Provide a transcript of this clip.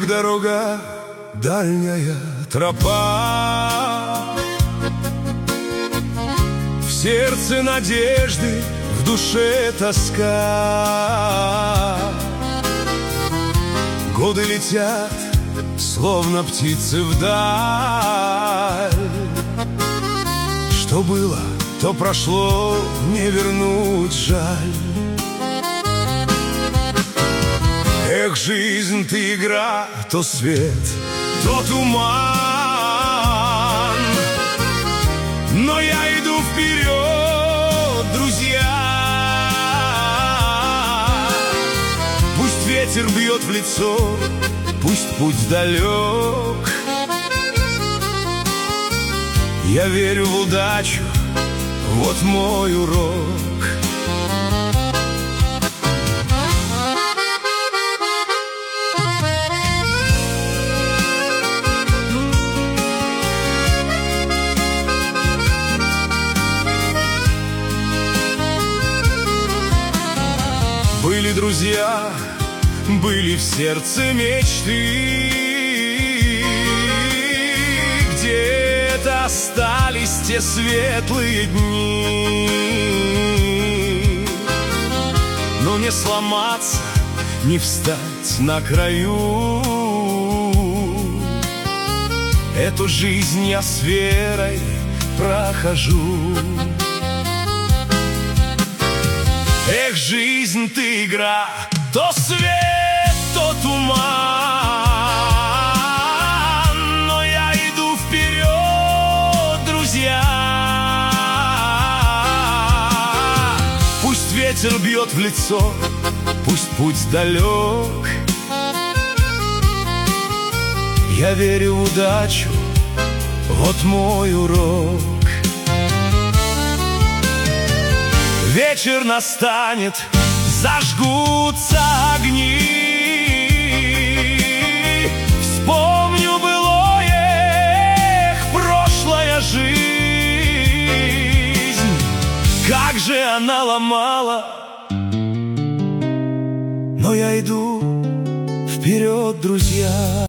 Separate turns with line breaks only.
дорога, дальняя тропа, в сердце надежды, в душе тоска. Годы летят, словно птицы вдаль. Что было, то прошло, не вернуть жаль. Эх, жизнь, ты игра, то свет, то туман. Но я иду вперед, друзья. Пусть ветер бьет в лицо, пусть путь далек. Я верю в удачу, вот мой урок. Были друзья, были в сердце мечты, где-то остались те светлые дни. Но не сломаться, не встать на краю. Эту жизнь я с верой прохожу. Эх, жизнь, ты игра, то свет, то туман. Но я иду вперед, друзья. Пусть ветер бьет в лицо, пусть путь далек. Я верю в удачу, вот мой урок. Вечер настанет, зажгутся огни. Вспомню былое, эх, прошлая жизнь. Как же она ломала, но я иду вперед, друзья.